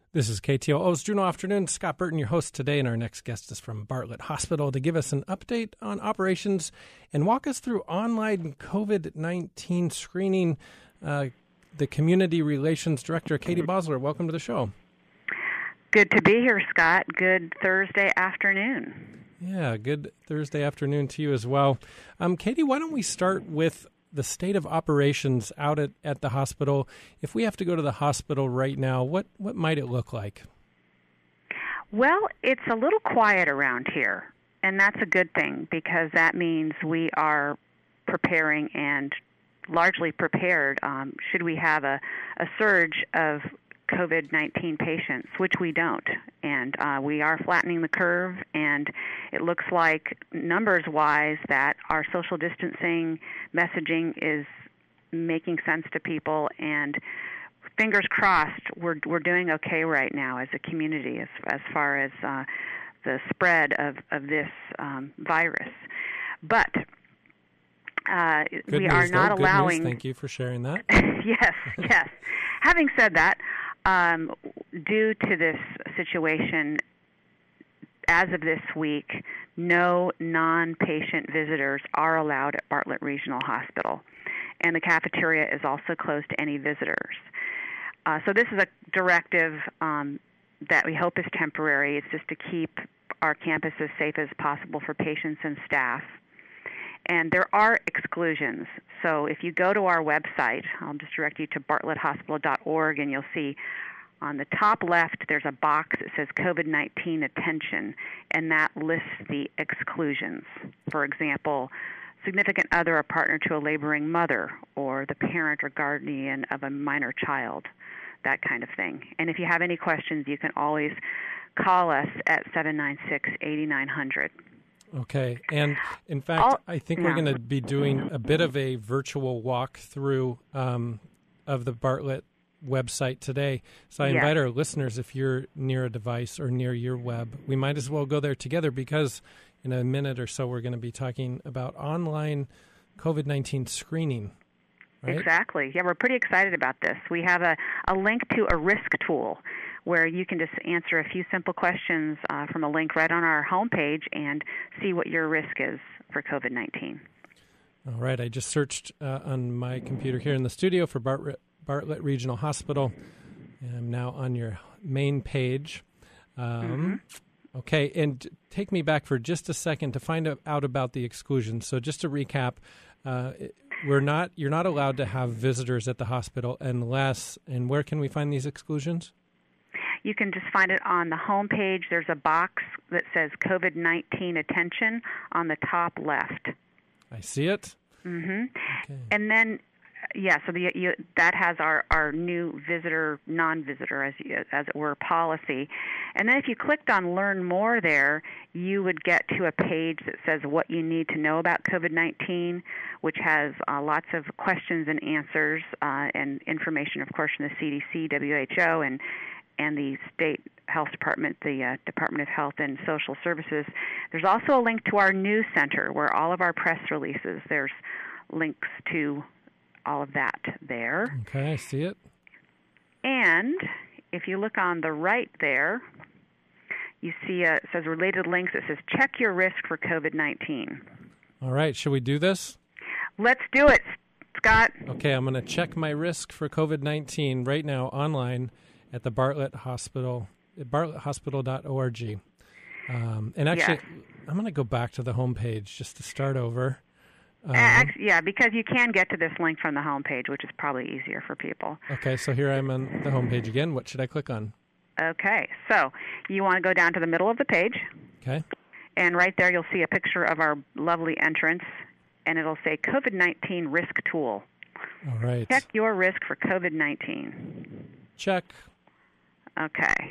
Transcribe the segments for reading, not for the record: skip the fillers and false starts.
This is KTOO's Juneau Afternoon. Scott Burton, your host today, and our next guest is from Bartlett Hospital to give us an update on operations and walk us through online COVID-19 screening. The Community Relations Director, Katie Bosler, welcome to the show. Good to be here, Scott. Good Thursday afternoon. Yeah, good Thursday afternoon to you as well. Katie, why don't we start with the state of operations out at the hospital? If we have to go to the hospital right now, what might it look like? Well, it's a little quiet around here, and that's a good thing because that means we are preparing and largely prepared should we have a surge of COVID-19 patients, which we don't. And we are flattening the curve, and it looks like numbers-wise that our social distancing messaging is making sense to people, and fingers crossed we're doing okay right now as a community as far as the spread of this virus. But we are not allowing... Thank you for sharing that. Yes. Having said that, due to this situation, as of this week, no non-patient visitors are allowed at Bartlett Regional Hospital, and the cafeteria is also closed to any visitors. So this is a directive that we hope is temporary. It's just to keep our campus as safe as possible for patients and staff. And there are exclusions. So if you go to our website, I'll just direct you to bartletthospital.org, and you'll see on the top left there's a box that says COVID-19 attention, and that lists the exclusions. For example, significant other or partner to a laboring mother, or the parent or guardian of a minor child, that kind of thing. And if you have any questions, you can always call us at 796-8900. Okay. And in fact, I think we're going to be doing a bit of a virtual walkthrough of the Bartlett website today. So I invite our listeners, if you're near a device or near your web, we might as well go there together because in a minute or so we're going to be talking about online COVID-19 screening. Right? Exactly. Yeah, we're pretty excited about this. We have a link to a risk tool where you can just answer a few simple questions from a link right on our homepage and see what your risk is for COVID-19. All right. I just searched on my computer here in the studio for Bartlett Regional Hospital, and I'm now on your main page. Okay, and take me back for just a second to find out about the exclusions. So just to recap, you're not allowed to have visitors at the hospital unless, and where can we find these exclusions? You can just find it on the home page. There's a box that says COVID-19 attention on the top left. I see it. Mm-hmm. Okay. And then, so that has our new visitor, non-visitor, as it were, policy. And then if you clicked on Learn More there, you would get to a page that says what you need to know about COVID-19, which has lots of questions and answers and information, of course, from the CDC, WHO, and the State Health Department, the Department of Health and Social Services. There's also a link to our news center where all of our press releases, there's links to all of that there. Okay, I see it. And if you look on the right there, you see it says related links. It says check your risk for COVID-19. All right, should we do this? Let's do it, Scott. Okay, I'm going to check my risk for COVID-19 right now online at the Bartlett Hospital, at bartletthospital.org. And actually, I'm going to go back to the homepage just to start over. Because you can get to this link from the homepage, which is probably easier for people. Okay, so here I'm on the homepage again. What should I click on? Okay, so you want to go down to the middle of the page. Okay. And right there you'll see a picture of our lovely entrance, and it'll say COVID-19 Risk Tool. All right. Check your risk for COVID-19. Check. Okay.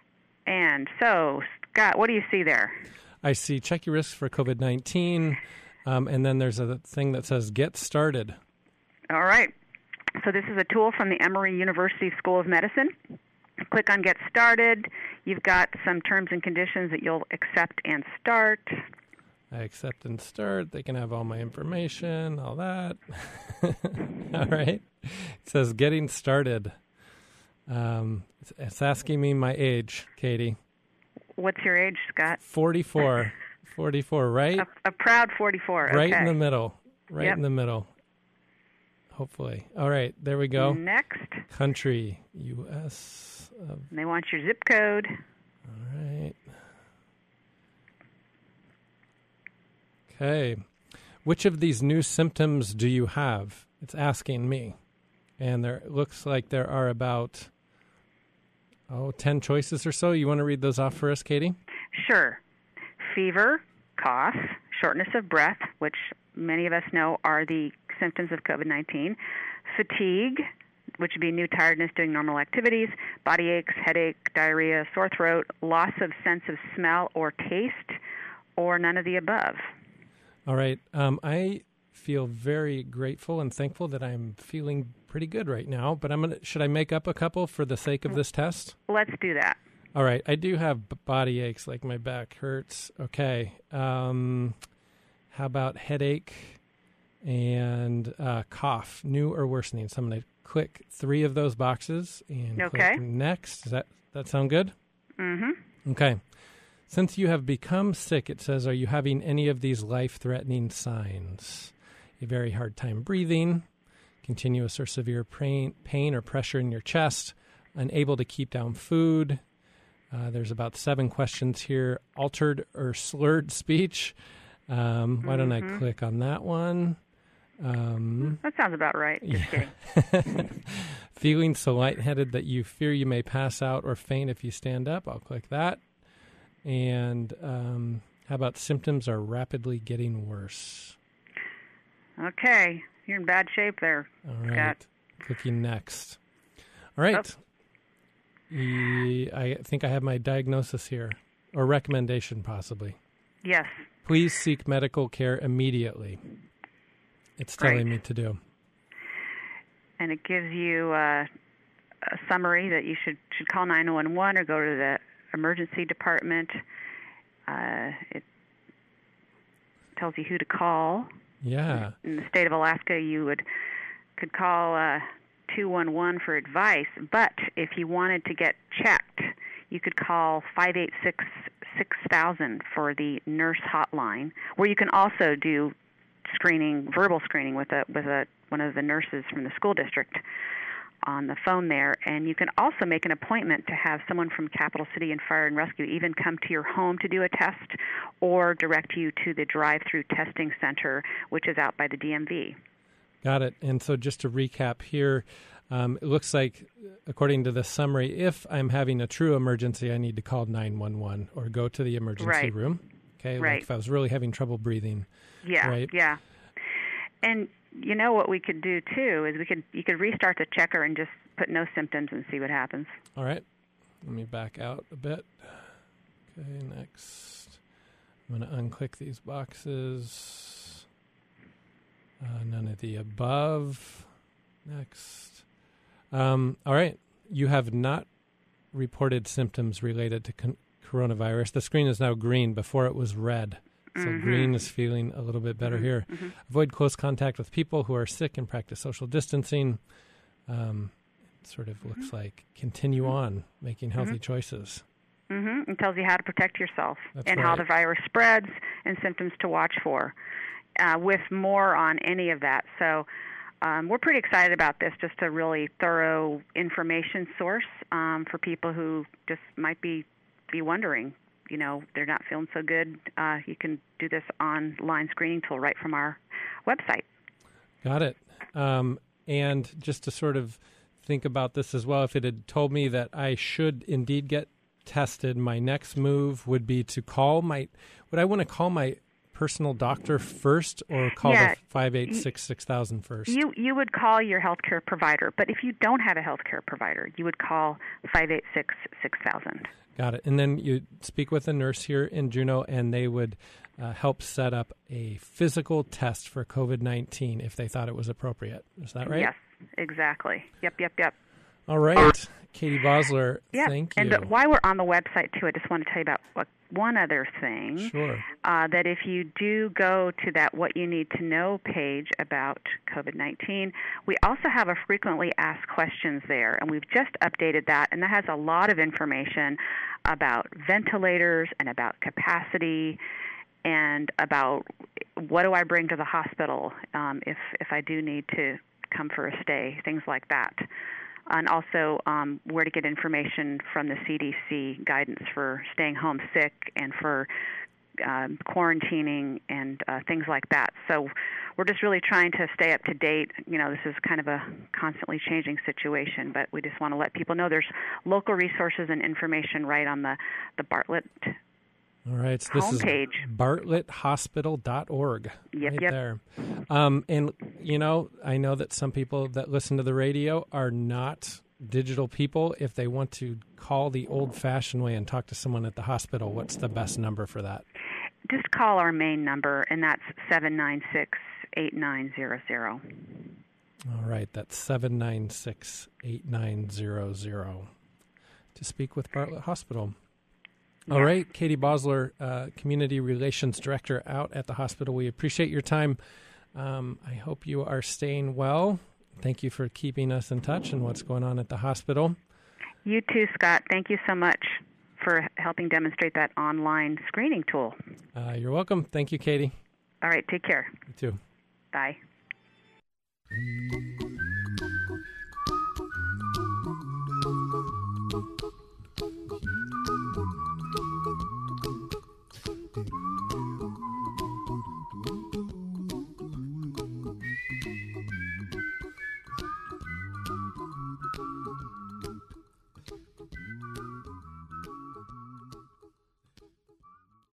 And so, Scott, what do you see there? I see check your risks for COVID-19, and then there's a thing that says Get Started. All right. So this is a tool from the Emory University School of Medicine. Click on Get Started. You've got some terms and conditions that you'll accept and start. I accept and start. They can have all my information, all that. All right. It says Getting Started. It's asking me my age, Katie. What's your age, Scott? 44. 44, right? A proud 44. Right okay. in the middle. Right Yep. in the middle. Hopefully. All right, there we go. Next. Country, U.S. They want your zip code. All right. Okay. Which of these new symptoms do you have? It's asking me. And there looks like there are about, 10 choices or so. You want to read those off for us, Katie? Sure. Fever, cough, shortness of breath, which many of us know are the symptoms of COVID-19, fatigue, which would be new tiredness doing normal activities, body aches, headache, diarrhea, sore throat, loss of sense of smell or taste, or none of the above. All right. I feel very grateful and thankful that I'm feeling pretty good right now, but should I make up a couple for the sake of this test? Let's do that. All right. I do have body aches, like my back hurts. Okay. How about headache and cough, new or worsening? So I'm going to click 3 of those boxes and click next. Does that sound good? Mm-hmm. Okay. Since you have become sick, it says, are you having any of these life-threatening signs? A very hard time breathing, continuous or severe pain or pressure in your chest, unable to keep down food. There's about 7 questions here. Altered or slurred speech. Why don't I click on that one? That sounds about right. Just kidding. Feeling so lightheaded that you fear you may pass out or faint if you stand up. I'll click that. And how about symptoms are rapidly getting worse? Okay. You're in bad shape there, All right. Scott. Clicking next. All right. I think I have my diagnosis here, or recommendation possibly. Yes. Please seek medical care immediately. It's telling me to do. And it gives you a summary that you should call 911 or go to the emergency department. It tells you who to call. Yeah. In the state of Alaska, you could call 211 for advice, but if you wanted to get checked, you could call 586-6000 for the nurse hotline, where you can also do verbal screening with one of the nurses from the school district on the phone there. And you can also make an appointment to have someone from Capital City and Fire and Rescue even come to your home to do a test, or direct you to the drive-through testing center, which is out by the DMV. Got it. And so just to recap here, it looks like, according to the summary, if I'm having a true emergency, I need to call 911 or go to the emergency room. Okay, like if I was really having trouble breathing. Yeah, right? Yeah. And you know what we could do too is you could restart the checker and just put no symptoms and see what happens. All right. Let me back out a bit. Okay, next. I'm going to unclick these boxes. None of the above. Next. All right. You have not reported symptoms related to coronavirus. The screen is now green. Before it was red. So green is feeling a little bit better here. Avoid close contact with people who are sick and practice social distancing. It sort of looks like continue on making healthy choices. It tells you how to protect yourself. That's and how the virus spreads and symptoms to watch for, with more on any of that. So we're pretty excited about this, just a really thorough information source for people who just might be wondering. You know, they're not feeling so good. You can do this online screening tool right from our website. Got it. And just to sort of think about this as well, if it had told me that I should indeed get tested, my next move would be to would I want to call my personal doctor first, or call the 586-6000 first? You would call your healthcare provider, but if you don't have a healthcare provider, you would call 586-6000. Got it. And then you speak with a nurse here in Juneau, and they would help set up a physical test for COVID-19 if they thought it was appropriate. Is that right? Yes, exactly. Yep. All right. Katie Bosler, thank you. And while we're on the website, too, I just want to tell you about one other thing. Sure. That if you do go to that What You Need to Know page about COVID-19, we also have a frequently asked questions there, and we've just updated that, and that has a lot of information about ventilators and about capacity and about what do I bring to the hospital if I do need to come for a stay, things like that. And also where to get information from the CDC guidance for staying home sick and for quarantining and things like that. So we're just really trying to stay up to date. This is kind of a constantly changing situation, but we just want to let people know there's local resources and information right on the Bartlett All right, so this homepage. Is bartletthospital.org. Yep, right yep. there. And, I know that some people that listen to the radio are not digital people. If they want to call the old-fashioned way and talk to someone at the hospital, what's the best number for that? Just call our main number, and that's 796-8900. All right, that's 796-8900 to speak with Bartlett Hospital. All right, Katie Bosler, Community Relations Director out at the hospital. We appreciate your time. I hope you are staying well. Thank you for keeping us in touch and what's going on at the hospital. You too, Scott. Thank you so much for helping demonstrate that online screening tool. You're welcome. Thank you, Katie. All right, take care. You too. Bye.